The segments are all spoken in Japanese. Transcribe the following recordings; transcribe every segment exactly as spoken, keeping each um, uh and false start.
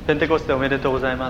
ペンテコステおめでとうございます。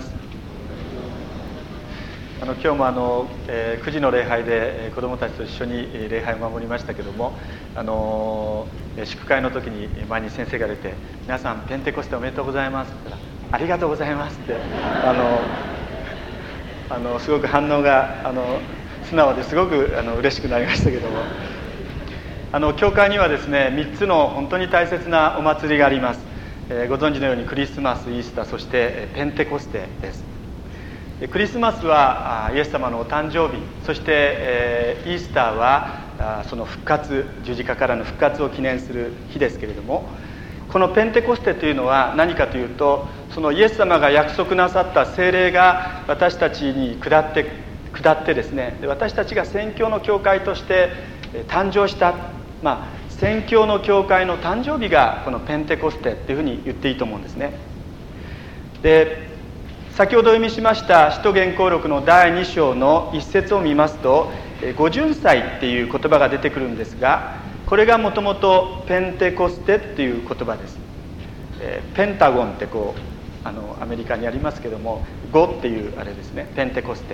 あの今日もあの、えー、くじの礼拝で、えー、子どもたちと一緒に礼拝を守りましたけども、あのー、祝会の時に前に先生が出て「皆さんペンテコステおめでとうございます」って言ったら「ありがとうございます」ってあのあのすごく反応があの素直ですごくあの嬉しくなりましたけども、あの教会にはですねみっつの本当に大切なお祭りがあります。えー、ご存知のようにクリスマス、イースター、そしてペンテコステです。クリスマスはイエス様のお誕生日、そして、えー、イースターはその復活、十字架からの復活を記念する日ですけれども、このペンテコステというのは何かというと、そのイエス様が約束なさった聖霊が私たちに下って下ってですね、私たちが宣教の教会として誕生した、まあ宣教の教会の誕生日がこのペンテコステっていうふうに言っていいと思うんですね。で、先ほどお読みしました使徒言行録のだいに章の一節を見ますと、五巡祭っていう言葉が出てくるんですが、これがもともとペンテコステっていう言葉です。ペンタゴンってこうあのアメリカにありますけども、ごっていうあれですね、ペンテコステ。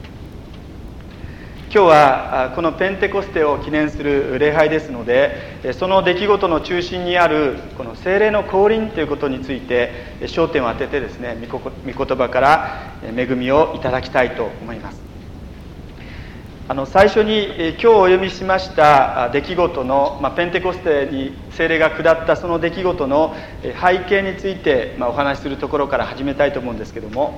今日はこのペンテコステを記念する礼拝ですので、その出来事の中心にあるこの聖霊の降臨ということについて焦点を当ててですね、御言葉から恵みをいただきたいと思います。あの最初に今日お読みしました出来事の、まあ、ペンテコステに聖霊が下ったその出来事の背景について、まあ、お話しするところから始めたいと思うんですけども、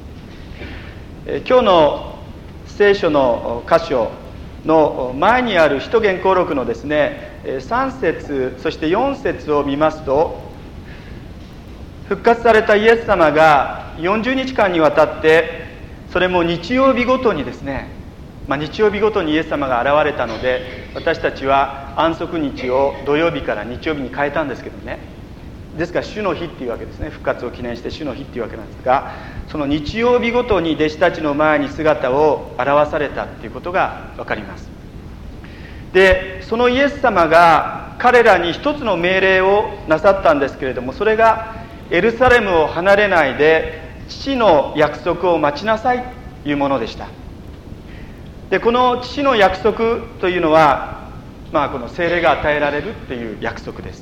今日の聖書の箇所の前にある使徒言行録のですねさん節そしてよん節を見ますと、復活されたイエス様がよんじゅうにちかんにわたって、それも日曜日ごとにですね、まあ、日曜日ごとにイエス様が現れたので、私たちは安息日を土曜日から日曜日に変えたんですけどね、ですから主の日っていうわけですね。復活を記念して主の日っていうわけなんですが、その日曜日ごとに弟子たちの前に姿を現されたっていうことが分かります。で、そのイエス様が彼らに一つの命令をなさったんですけれども、それがエルサレムを離れないで父の約束を待ちなさいというものでした。で、この父の約束というのは、まあ、この聖霊が与えられるっていう約束です。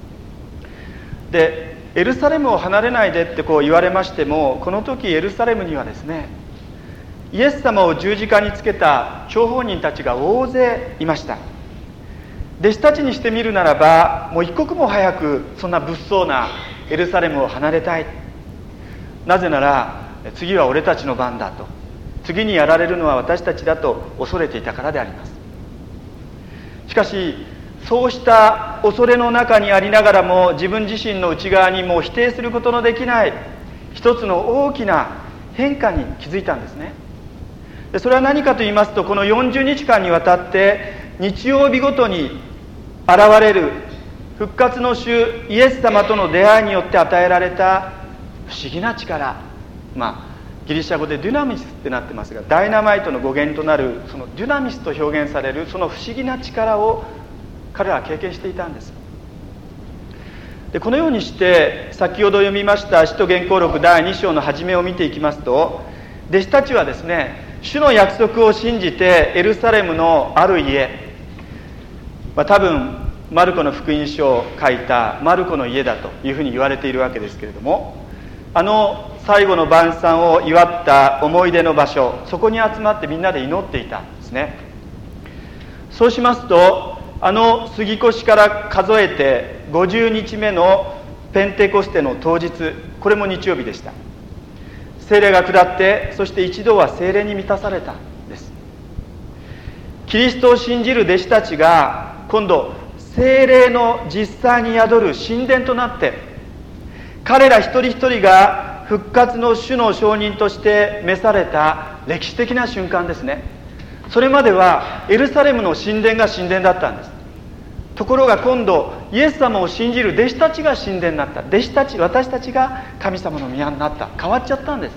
で、エルサレムを離れないでってこう言われましても、この時エルサレムにはですね、イエス様を十字架につけた張本人たちが大勢いました。弟子たちにしてみるならば、もう一刻も早くそんな物騒なエルサレムを離れたい。なぜなら次は俺たちの番だと、次にやられるのは私たちだと恐れていたからであります。しかしそうした恐れの中にありながらも、自分自身の内側にも否定することのできない一つの大きな変化に気づいたんですね。で、それは何かと言いますと、このよんじゅうにちかんにわたって日曜日ごとに現れる復活の主イエス様との出会いによって与えられた不思議な力、まあギリシャ語でデュナミスってなってますが、ダイナマイトの語源となるそのデュナミスと表現されるその不思議な力を彼らは経験していたんです。で、このようにして先ほど読みました使徒言行録だいに章の初めを見ていきますと、弟子たちはですね、主の約束を信じてエルサレムのある家、まあ、多分マルコの福音書を書いたマルコの家だというふうに言われているわけですけれども、あの最後の晩餐を祝った思い出の場所、そこに集まってみんなで祈っていたんですね。そうしますと、あの杉越から数えてごじゅうにちめのペンテコステの当日、これも日曜日でした。聖霊が下って、そして一度は聖霊に満たされたんです。キリストを信じる弟子たちが今度聖霊の実際に宿る神殿となって、彼ら一人一人が復活の主の証人として召された歴史的な瞬間ですね。それまではエルサレムの神殿が神殿だったんです。ところが今度イエス様を信じる弟子たちが神殿になった。弟子たち、私たちが神様の宮になった。変わっちゃったんです。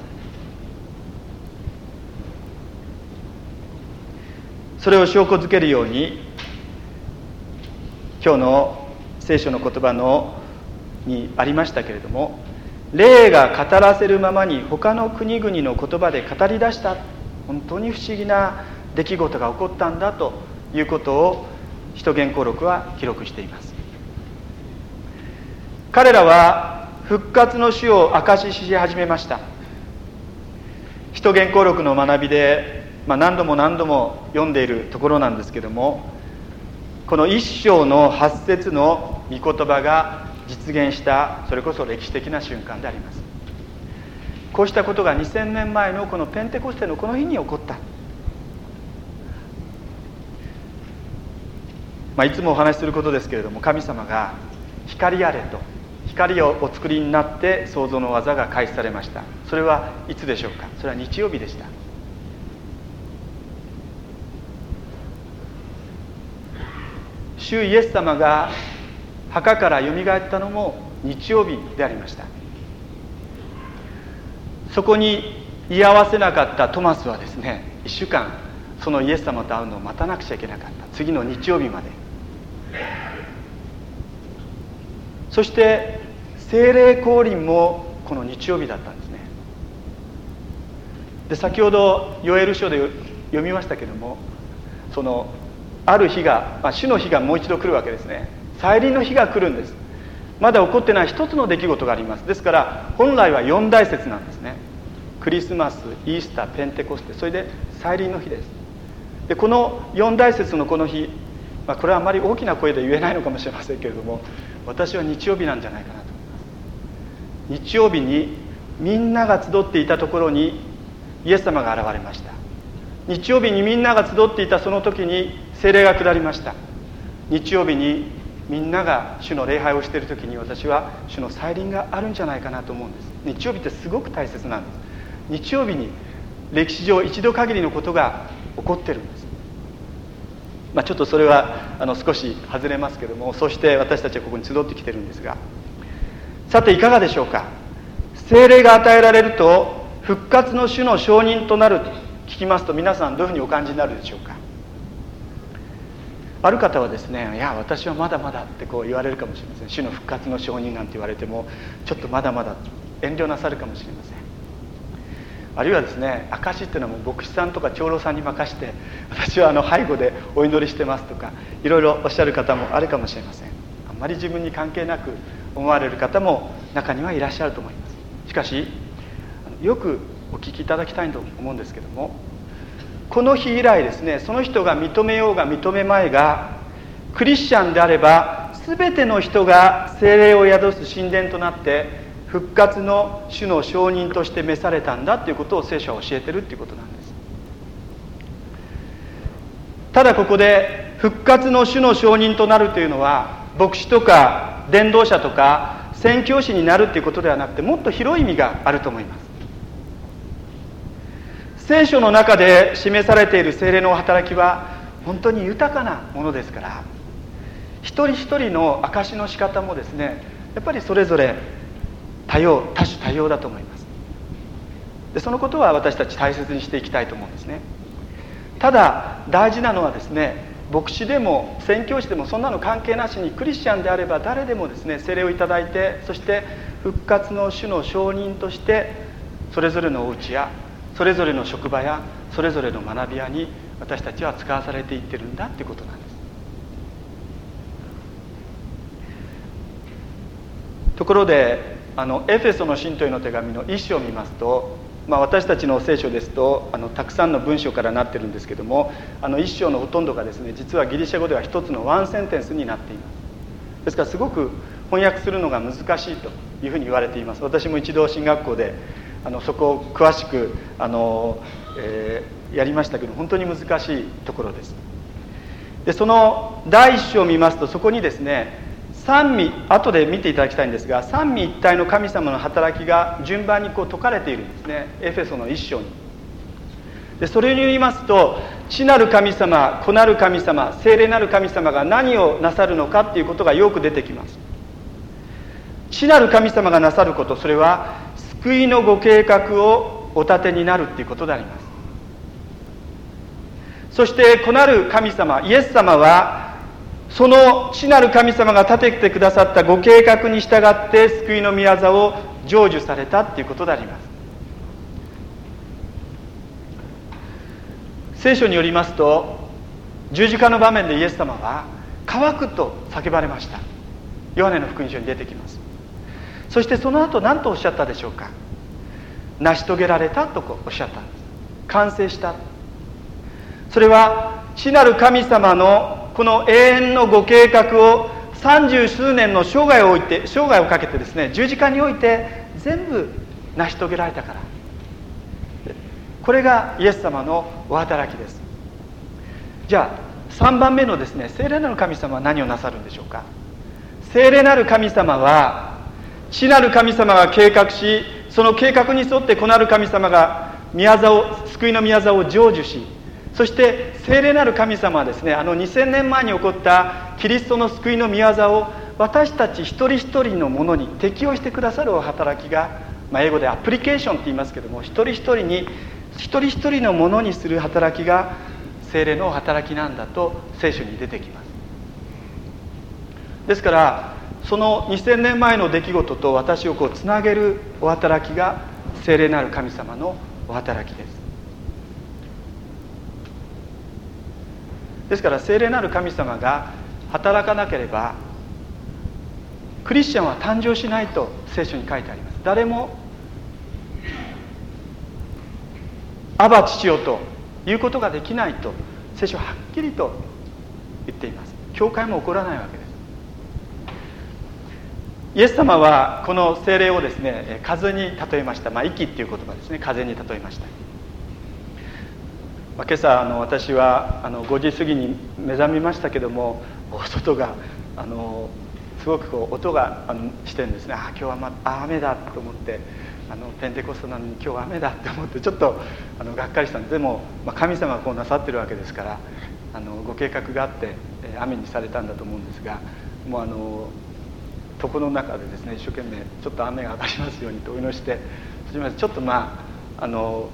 それを証拠づけるように、今日の聖書の言葉のにありましたけれども、 霊が語らせるままに他の国々の言葉で語り出した。本当に不思議な出来事が起こったんだということを使徒言行録は記録しています。彼らは復活の主を証しし始めました。使徒言行録の学びで、まあ、何度も何度も読んでいるところなんですけども、この一章の八節の御言葉が実現したそれこそ歴史的な瞬間であります。こうしたことがにせんねんまえのこのペンテコステのこの日に起こった。まあ、いつもお話しすることですけれども、神様が光あれと光をお作りになって創造の技が開始されました。それはいつでしょうか。それは日曜日でした。主イエス様が墓からよみがえったのも日曜日でありました。そこに居合わせなかったトマスはですね、いっしゅうかんそのイエス様と会うのを待たなくちゃいけなかった。次の日曜日まで。そして聖霊降臨もこの日曜日だったんですね。で、先ほどヨエル書で読みましたけども、そのある日が、まあ、主の日がもう一度来るわけですね。再臨の日が来るんです。まだ起こってない一つの出来事があります。ですから本来は四大節なんですね。クリスマス、イースター、ペンテコステ、それで再臨の日です。で、この四大節のこの日、まあ、これはあまり大きな声で言えないのかもしれませんけれども、私は日曜日なんじゃないかなと思います。日曜日にみんなが集っていたところにイエス様が現れました。日曜日にみんなが集っていたその時に聖霊が下りました。日曜日にみんなが主の礼拝をしている時に、私は主の再臨があるんじゃないかなと思うんです。日曜日ってすごく大切なんです。日曜日に歴史上一度限りのことが起こってるんです。まあ、ちょっとそれはあの少し外れますけども、そして私たちはここに集ってきてるんですが、さていかがでしょうか。聖霊が与えられると復活の主の証人となると聞きますと、皆さんどういうふうにお感じになるでしょうか。ある方はですね、いや私はまだまだってこう言われるかもしれません。主の復活の証人なんて言われてもちょっとまだまだ遠慮なさるかもしれません。あるいはですね、証っていうのはもう牧師さんとか長老さんに任して、私はあの背後でお祈りしてますとかいろいろおっしゃる方もあるかもしれません。あんまり自分に関係なく思われる方も中にはいらっしゃると思います。しかしよくお聞きいただきたいと思うんですけども、この日以来ですね、その人が認めようが認めまいが、クリスチャンであれば全ての人が聖霊を宿す神殿となって復活の主の証人として召されたんだということを聖書は教えてるということなんです。ただここで復活の主の証人となるというのは、牧師とか伝道者とか宣教師になるということではなくて、もっと広い意味があると思います。聖書の中で示されている聖霊の働きは本当に豊かなものですから、一人一人の証しの仕方もですね、やっぱりそれぞれ多様、多種多様だと思います。で、そのことは私たち大切にしていきたいと思うんですね。ただ大事なのはですね、牧師でも宣教師でもそんなの関係なしに、クリスチャンであれば誰でもですね、聖霊をいただいて、そして復活の主の証人としてそれぞれのお家やそれぞれの職場やそれぞれの学び屋に私たちは使わされていってるんだということなんです。ところであのエフェソの信徒への手紙の一章を見ますと、まあ、私たちの聖書ですとあのたくさんの文章からなってるんですけども、あの一章のほとんどがですね、実はギリシャ語では一つのワンセンテンスになっています。ですからすごく翻訳するのが難しいというふうに言われています。私も一度神学校であのそこを詳しくあの、えー、やりましたけど、本当に難しいところです。で、その第一章を見ますと、そこにですね、三位、後で見ていただきたいんですが、三位一体の神様の働きが順番にこう説かれているんですね、エフェソの一章に。で、それによりますと、地なる神様、子なる神様、聖霊なる神様が何をなさるのかっていうことがよく出てきます。地なる神様がなさること、それは救いのご計画をお立てになるということであります。そして子なる神様、イエス様はその地なる神様が立ててくださったご計画に従って救いの御業を成就されたっていうことであります。聖書によりますと、十字架の場面でイエス様は乾くと叫ばれました。ヨハネの福音書に出てきます。そしてその後何とおっしゃったでしょうか。成し遂げられたとおっしゃったんです。完成した。それは父なる神様のこの永遠のご計画を三十数年の生涯を置いて生涯をかけてですね、十字架において全部成し遂げられたから。これがイエス様のお働きです。じゃあさんばんめのですね、聖霊なる神様は何をなさるんでしょうか。聖霊なる神様は、父なる神様が計画し、その計画に沿って子なる神様が宮座を救いの宮座を成就し、そして聖霊なる神様はですね、あのにせんねんまえに起こったキリストの救いの宮座を私たち一人一人のものに適用してくださるお働きが、まあ、英語でアプリケーションって言いますけども、一人一人に一人一人のものにする働きが聖霊の働きなんだと聖書に出てきます。ですからそのにせんねんまえの出来事と私をこうつなげるお働きが聖霊なる神様のお働きです。ですから聖霊なる神様が働かなければクリスチャンは誕生しないと聖書に書いてあります。誰もアバ父よということができないと聖書ははっきりと言っています。教会も起こらないわけです。イエス様はこの聖霊をですね、風に例えました。まあ、息っていう言葉ですね、風に例えました。まあ、今朝あの私はあのごじ過ぎに目覚めましたけども、外があのすごくこう音があのしてるんですね。ああ今日は、まあ、雨だと思って、あのペンテコステなのに今日は雨だって思ってちょっとあのがっかりしたんです。でも、まあ、神様がこうなさってるわけですから、あのご計画があって雨にされたんだと思うんですが、もうあの床の中でですね、一生懸命ちょっと雨が上がりますようにとお祈りして、そしてちょっとまああの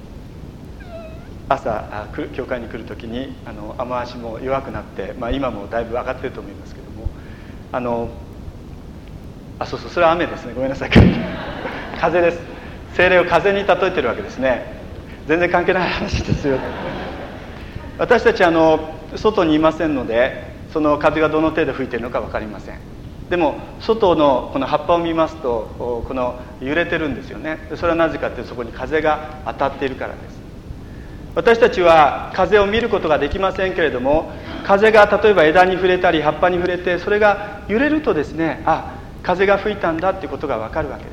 朝教会に来る時にあの雨足も弱くなって、まあ、今もだいぶ上がってると思いますけども、あのあそうそうそれは雨ですね、ごめんなさい風です。聖霊を風に例えてるわけですね。全然関係ない話ですよ。私たちあの外にいませんので、その風がどの程度吹いているのか分かりません。でも外のこの葉っぱを見ますと、この揺れてるんですよね。それはなぜかというと、そこに風が当たっているからです。私たちは風を見ることができませんけれども、風が例えば枝に触れたり葉っぱに触れて、それが揺れるとですね、あ、風が吹いたんだっていうことが分かるわけです。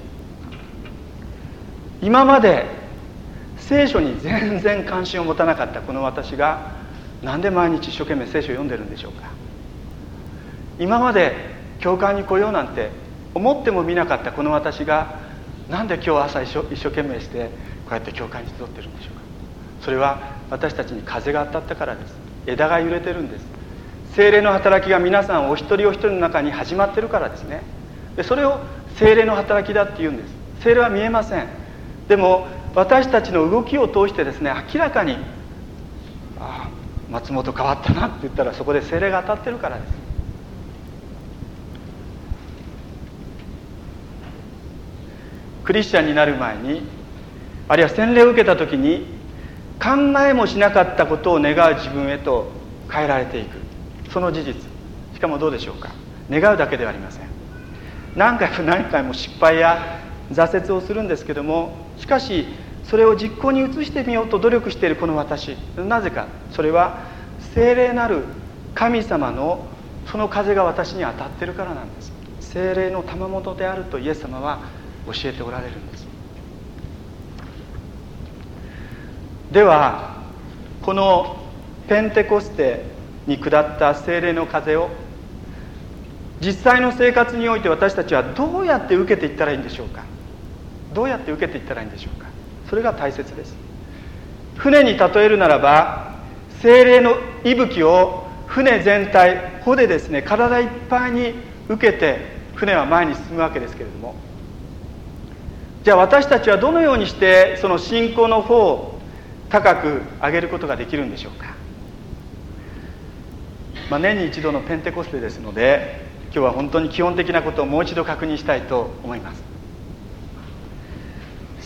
今まで聖書に全然関心を持たなかったこの私が、なんで毎日一生懸命聖書を読んでるんでしょうか。今まで教会に来ようなんて思ってもみなかったこの私が、なんで今日朝一生、一生懸命してこうやって教会に集ってるんでしょうか。それは私たちに風が当たったからです。枝が揺れてるんです。聖霊の働きが皆さんお一人お一人の中に始まってるからですね。でそれを聖霊の働きだって言うんです。聖霊は見えません。でも私たちの動きを通してですね、明らかに、ああ松本変わったなって言ったら、そこで聖霊が当たってるからです。クリスチャンになる前に、あるいは洗礼を受けた時に、考えもしなかったことを願う自分へと変えられていく、その事実。しかもどうでしょうか、願うだけではありません。何回も何回も失敗や挫折をするんですけども、しかしそれを実行に移してみようと努力しているこの私、なぜか、それは聖霊なる神様のその風が私に当たっているからなんです。聖霊の賜物であるとイエス様は教えておられるんです。ではこのペンテコステに下った聖霊の風を実際の生活において私たちはどうやって受けていったらいいんでしょうか。どうやって受けていったらいいんでしょうか。それが大切です。船に例えるならば、聖霊の息吹を船全体、帆でですね、体いっぱいに受けて船は前に進むわけですけれども、じゃあ私たちはどのようにしてその信仰の帆を高く上げることができるんでしょうか。まあ、年に一度のペンテコステですので、今日は本当に基本的なことをもう一度確認したいと思います。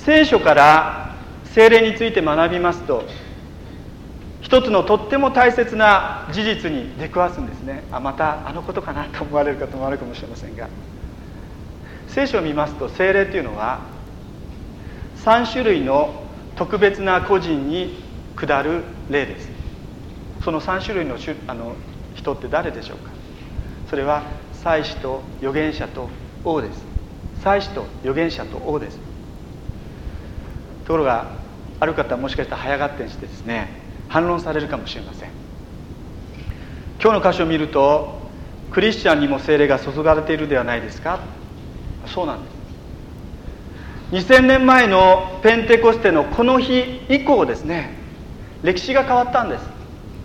聖書から聖霊について学びますと、一つのとっても大切な事実に出くわすんですね。あ、またあのことかなと思われる方もあるかもしれませんが、聖書を見ますと、聖霊というのはさん種類の特別な個人に下る霊です。そのさん種類のあの人って誰でしょうか。それは祭司と預言者と王です。祭司と預言者と王です。ところが、ある方はもしかしたら早合点してですね、反論されるかもしれません。今日の箇所を見ると、クリスチャンにも聖霊が注がれているではないですか。そうなんです。にせんねんまえのペンテコステのこの日以降ですね、歴史が変わったんです。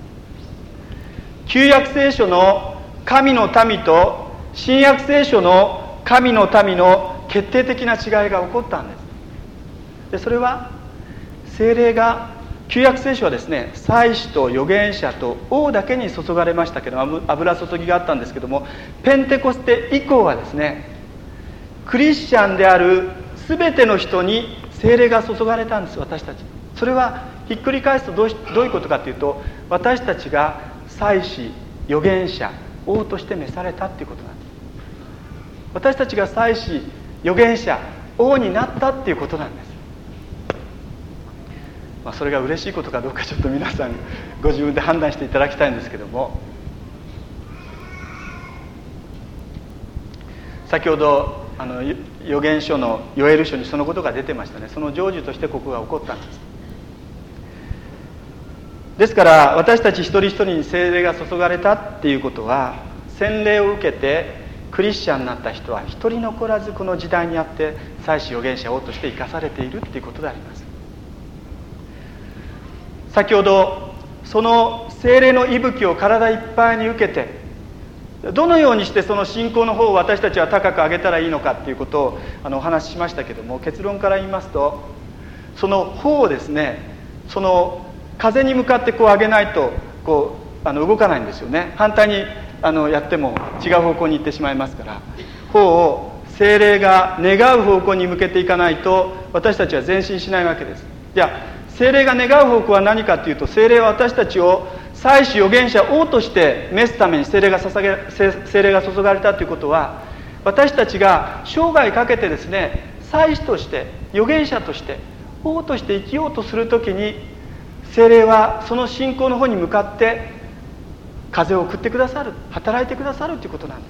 旧約聖書の神の民と新約聖書の神の民の決定的な違いが起こったんです。でそれは聖霊が、旧約聖書はですね、祭司と預言者と王だけに注がれましたけど、油注ぎがあったんですけども、ペンテコステ以降はですね、クリスチャンである全ての人に聖霊が注がれたんです。私たち、それはひっくり返すとどうしどういうことかというと、私たちが祭司、預言者、王として召されたということなんです。私たちが祭司、預言者、王になったということなんです。まあ、それが嬉しいことかどうか、ちょっと皆さんご自分で判断していただきたいんですけども、先ほどあの預言書のヨエル書にそのことが出てましたね。その成就としてここが起こったんです。ですから私たち一人一人に聖霊が注がれたっていうことは、洗礼を受けてクリスチャンになった人は一人残らずこの時代にあって祭司、預言者、王として生かされているっていうことであります。先ほどその聖霊の息吹を体いっぱいに受けて、どのようにしてその信仰の方を私たちは高く上げたらいいのかっていうことをあのお話ししましたけども、結論から言いますと、その方をですね、その風に向かってこう上げないとこうあの動かないんですよね。反対にあのやっても違う方向に行ってしまいますから、方を聖霊が願う方向に向けていかないと私たちは前進しないわけです。じゃあ聖霊が願う方向は何かというと、聖霊は私たちを祭司、預言者、王として召すために聖霊が捧げ聖霊が注がれたということは、私たちが生涯かけてですね、祭司として預言者として王として生きようとするときに、聖霊はその信仰の方に向かって風を送ってくださる、働いてくださるということなんです。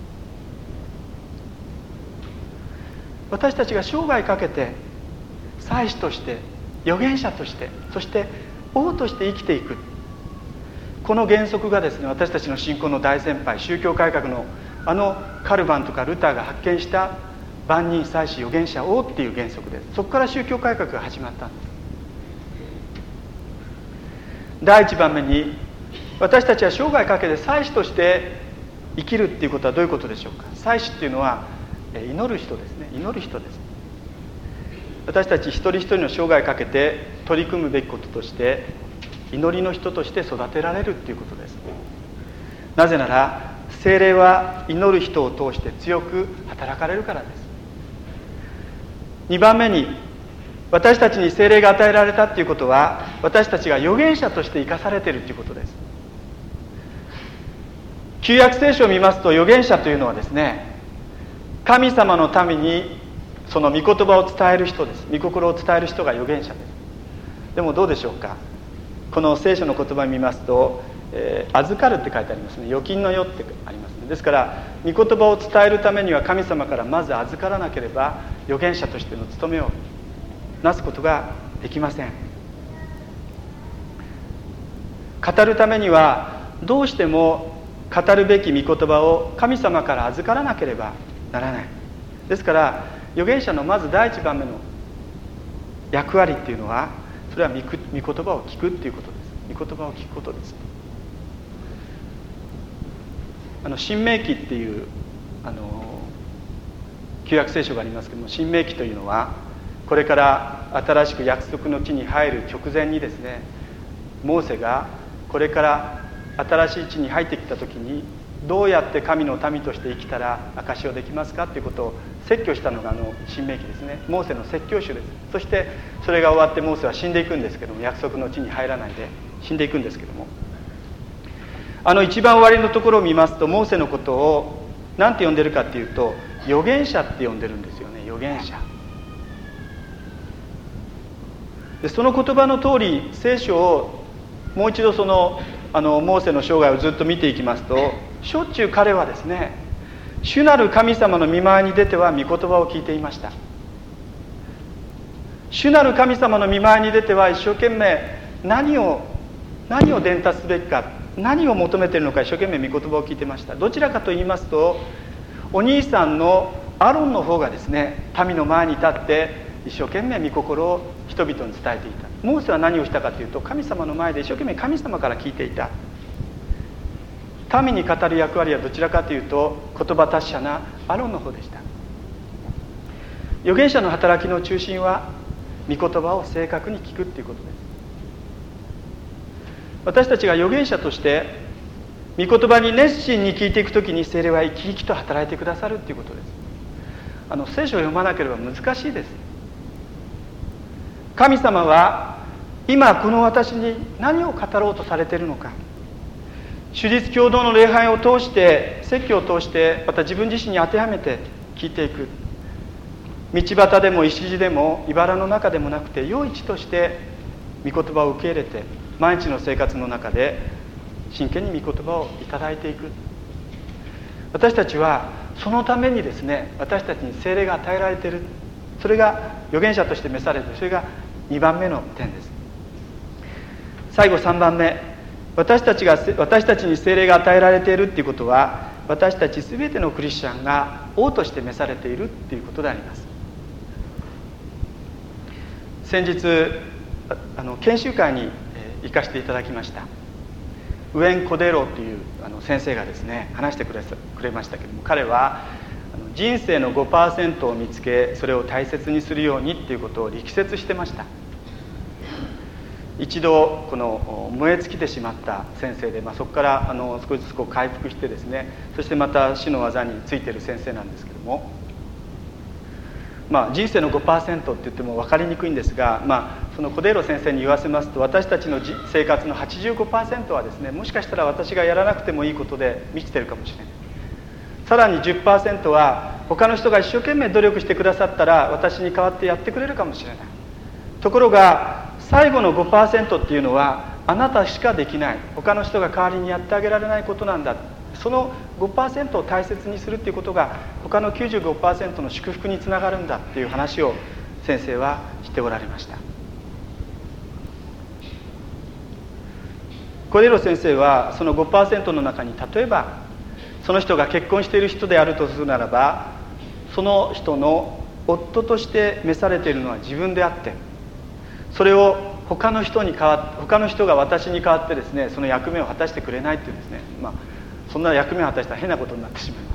私たちが生涯かけて祭司として預言者として、そして王として生きていく、この原則がですね、私たちの信仰の大先輩、宗教改革のあのカルバンとかルターが発見した万人、祭司、預言者、王っていう原則です。そこから宗教改革が始まったんです。第一番目に、私たちは生涯かけて祭司として生きるっていうことはどういうことでしょうか。祭司っていうのは祈る人ですね。祈る人です。私たち一人一人の生涯かけて取り組むべきこととして、祈りの人として育てられるっていうことです。なぜなら聖霊は祈る人を通して強く働かれるからです。にばんめに、私たちに聖霊が与えられたっていうことは、私たちが預言者として生かされているっていうことです。旧約聖書を見ますと、預言者というのはですね、神様のためにその御言葉を伝える人です。御心を伝える人が預言者です。でもどうでしょうか。この聖書の言葉を見ますと、えー、預かるって書いてありますね。預金の世ってありますね。ですから御言葉を伝えるためには神様からまず預からなければ預言者としての務めをなすことができません。語るためにはどうしても語るべき御言葉を神様から預からなければならない。ですから預言者のまず第一番目の役割っていうのは、それは御言葉を聞くっていうことです。御言葉を聞くことです。あの新明記っていうあの旧約聖書がありますけども、新明記というのはこれから新しく約束の地に入る直前にですね、モーセがこれから新しい地に入ってきた時にどうやって神の民として生きたら証しをできますかということを説教したのがあの新明記ですね。モーセの説教集です。そしてそれが終わってモーセは死んでいくんですけども、約束の地に入らないで死んでいくんですけども、あの一番終わりのところを見ますと、モーセのことを何て呼んでるかっていうと、預言者って呼んでるんですよね。預言者で、その言葉の通り聖書をもう一度そのあのモーセの生涯をずっと見ていきますと、しょっちゅう彼はですね、主なる神様の御前に出ては御言葉を聞いていました。主なる神様の御前に出ては一生懸命何を何を伝達すべきか、何を求めているのか一生懸命御言葉を聞いていました。どちらかと言いますと、お兄さんのアロンの方がですね、民の前に立って一生懸命御心を人々に伝えていた。モーセは何をしたかというと、神様の前で一生懸命神様から聞いていた。民に語る役割はどちらかというと、言葉達者なアロンの方でした。預言者の働きの中心は御言葉を正確に聞くということです。私たちが預言者として御言葉に熱心に聞いていくときに、聖霊は生き生きと働いてくださるということです。あの聖書を読まなければ難しいです。神様は今この私に何を語ろうとされているのか、主日共同の礼拝を通して、説教を通して、また自分自身に当てはめて聞いていく。道端でも石地でも茨の中でもなくて、良い地として御言葉を受け入れて、毎日の生活の中で真剣に御言葉をいただいていく。私たちはそのためにですね、私たちに聖霊が与えられている。それが預言者として召されている。それがにばんめの点です。最後さんばんめ、私たちが私たちに聖霊が与えられているということは、私たち全てのクリスチャンが王として召されているということであります。先日あの研修会に行かせていただきました。ウエン・コデロというあの先生がですね、話してくれ、くれましたけども、彼は人生の ごパーセント を見つけ、それを大切にするようにということを力説してました。一度この燃え尽きてしまった先生で、まあ、そこからあの少しずつこう回復してですね、そしてまた死の技についている先生なんですけども、まあ、人生の ごパーセント って言っても分かりにくいんですが、まあ、そのコデーロ先生に言わせますと、私たちの生活の はちじゅうごパーセント はですね、もしかしたら私がやらなくてもいいことで満ちているかもしれない。さらに じゅっパーセント は他の人が一生懸命努力してくださったら私に代わってやってくれるかもしれない。ところが最後の ごパーセント っていうのはあなたしかできない、他の人が代わりにやってあげられないことなんだ。その ごパーセント を大切にするっていうことが他の きゅうじゅうごパーセント の祝福につながるんだっていう話を先生はしておられました。コデロ先生はその ごパーセント の中に、例えばその人が結婚している人であるとするならば、その人の夫として召されているのは自分であって、それを他の人に代わって他の人が私に代わってですね、その役目を果たしてくれないっていうんですね。まあそんな役目を果たしたら変なことになってしまいます。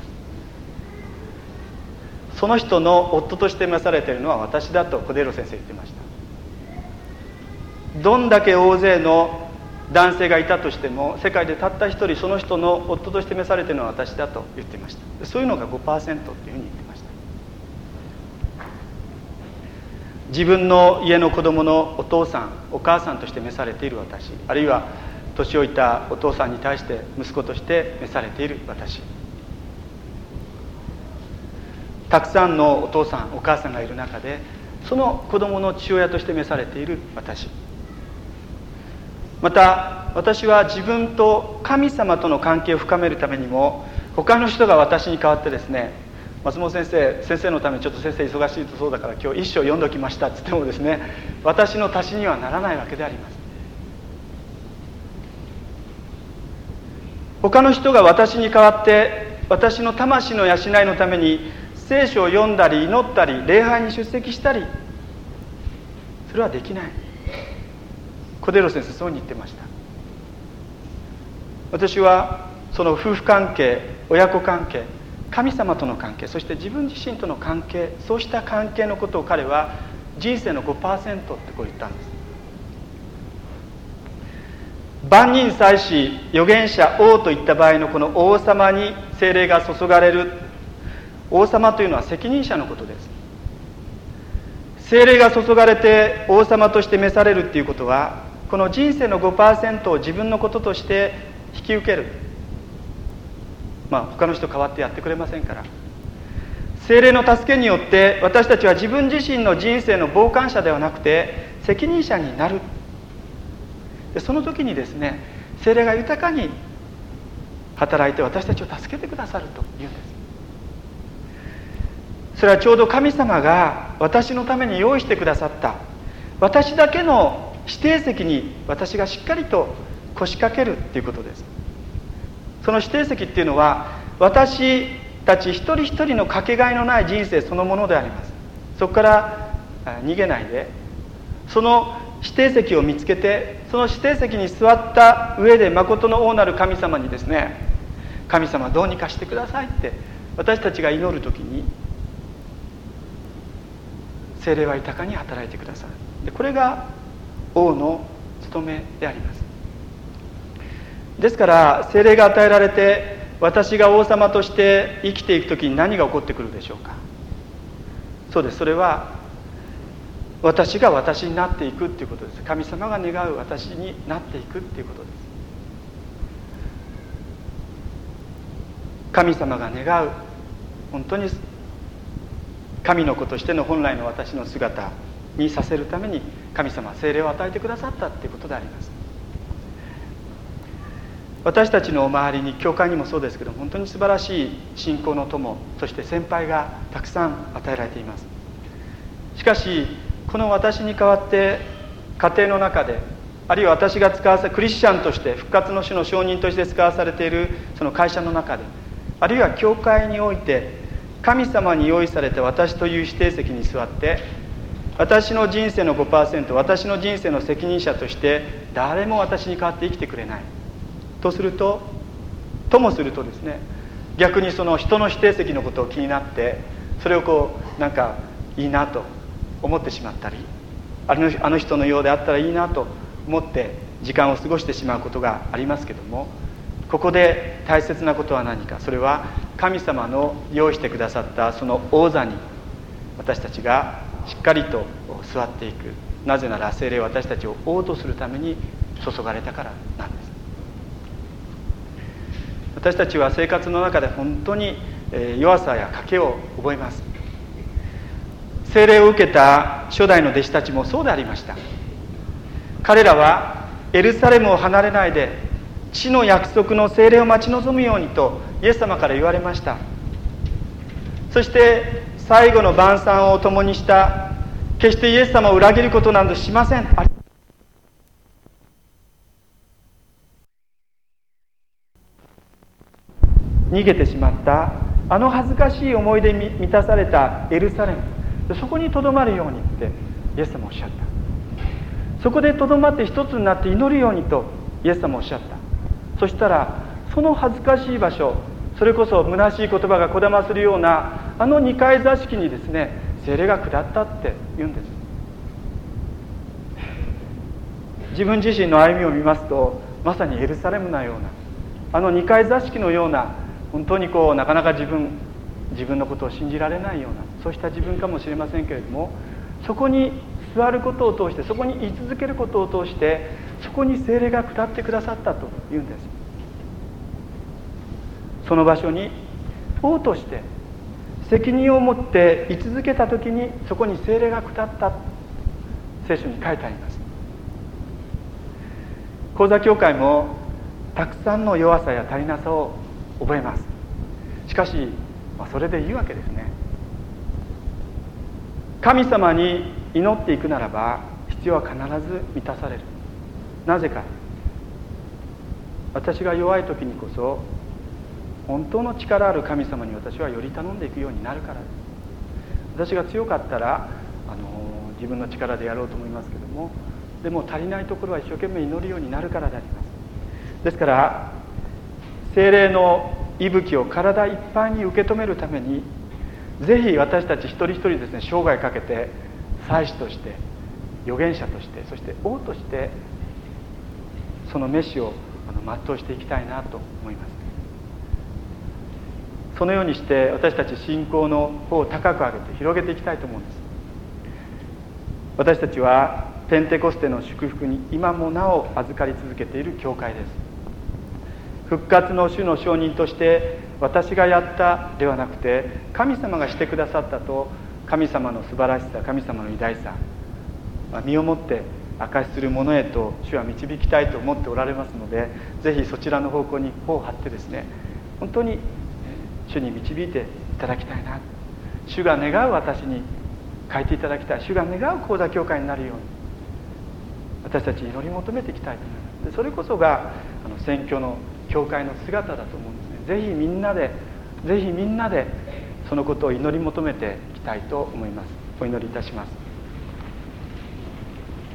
その人の夫として召されているのは私だとコデロ先生言ってました。どんだけ大勢の男性がいたとしても、世界でたった一人その人の夫として召されているのは私だと言っていました。そういうのが ごパーセント っていうふうに言ってました。自分の家の子供のお父さんお母さんとして召されている私、あるいは年老いたお父さんに対して息子として召されている私、たくさんのお父さんお母さんがいる中でその子供の父親として召されている私、また私は自分と神様との関係を深めるためにも、他の人が私に代わってですね、松本先生先生のためにちょっと先生忙しいとそうだから今日一章読んどきましたって言ってもですね、私の足しにはならないわけであります。他の人が私に代わって私の魂の養いのために聖書を読んだり祈ったり礼拝に出席したり、それはできない。コデロ先生そうに言ってました。私はその夫婦関係、親子関係、神様との関係、そして自分自身との関係、そうした関係のことを彼は人生の ごパーセント ってこう言ったんです。 万人祭司、預言者、王といった場合のこの王様に聖霊が注がれる。王様というのは責任者のことです。聖霊が注がれて王様として召されるっていうことは、この人生の ごパーセント を自分のこととして引き受ける。まあ他の人代わってやってくれませんから。聖霊の助けによって私たちは自分自身の人生の傍観者ではなくて責任者になる。でその時にですね、聖霊が豊かに働いて私たちを助けてくださるというんです。それはちょうど神様が私のために用意してくださった私だけの指定席に私がしっかりと腰掛けるということです。その指定席っていうのは私たち一人一人のかけがえのない人生そのものであります。そこから逃げないで、その指定席を見つけて、その指定席に座った上で誠の王なる神様にですね、神様どうにかしてくださいって私たちが祈るときに、聖霊は豊かに働いてくださる。でこれが王の務めであります。ですから聖霊が与えられて私が王様として生きていくときに何が起こってくるでしょうか。そうです。それは私が私になっていくっていうことです。神様が願う私になっていくっていうことです。神様が願う本当に神の子としての本来の私の姿にさせるために神様は聖霊を与えてくださったということであります。私たちの周りに教会にもそうですけど、本当に素晴らしい信仰の友、そして先輩がたくさん与えられています。しかしこの私に代わって家庭の中で、あるいは私が使わせクリスチャンとして復活の主の証人として使わされているその会社の中で、あるいは教会において神様に用意されて私という指定席に座って、私の人生の ごパーセント、 私の人生の責任者として誰も私に代わって生きてくれないとすると、ともするとですね、逆にその人の指定席のことを気になって、それをこうなんかいいなと思ってしまったり、あの、あの人のようであったらいいなと思って時間を過ごしてしまうことがありますけども、ここで大切なことは何か。それは神様の用意してくださったその王座に私たちがしっかりと座っていく。なぜなら聖霊は私たちを王とするために注がれたからなんです。私たちは生活の中で本当に弱さや賭けを覚えます。聖霊を受けた初代の弟子たちもそうでありました。彼らはエルサレムを離れないで地の約束の聖霊を待ち望むようにとイエス様から言われました。そして最後の晩餐を共にした、決してイエス様を裏切ることなどしません。逃げてしまったあの恥ずかしい思い出に満たされたエルサレム、そこにとどまるようにってイエス様おっしゃった。そこでとどまって一つになって祈るようにとイエス様おっしゃった。そしたらその恥ずかしい場所、それこそ虚しい言葉がこだまするようなあの二階座敷にですね、聖霊が下ったって言うんです。自分自身の歩みを見ますと、まさにエルサレムのようなあの二階座敷のような、本当にこうなかなか自分自分のことを信じられないような、そうした自分かもしれませんけれども、そこに座ることを通して、そこに居続けることを通して、そこに聖霊が下ってくださったというんです。その場所に王として責任を持って居続けた時に、そこに聖霊が下った、聖書に書いてあります。講座教会もたくさんの弱さや足りなさを覚えます。しかし、まあ、それでいいわけですね。神様に祈っていくならば必要は必ず満たされる。なぜか、私が弱い時にこそ本当の力ある神様に私はより頼んでいくようになるからです。私が強かったらあの自分の力でやろうと思いますけども、でも足りないところは一生懸命祈るようになるからであります。ですから聖霊の息吹を体いっぱいに受け止めるために、ぜひ私たち一人一人ですね、生涯かけて祭司として、預言者として、そして王としてその召しを全うしていきたいなと思います。そのようにして私たち信仰の方を高く上げて広げていきたいと思うんです。私たちはペンテコステの祝福に今もなお預かり続けている教会です。復活の主の証人として私がやったではなくて、神様がしてくださったと、神様の素晴らしさ、神様の偉大さ、身をもって証しするものへと主は導きたいと思っておられますので、ぜひそちらの方向に頬を張ってですね、本当に主に導いていただきたいな、主が願う私に変えていただきたい、主が願う講座教会になるように私たち祈り求めていきたいと思います。でそれこそがあの宣教の教会の姿だと思うんですね。ぜひみんなでぜひみんなでそのことを祈り求めていきたいと思います。お祈りいたします。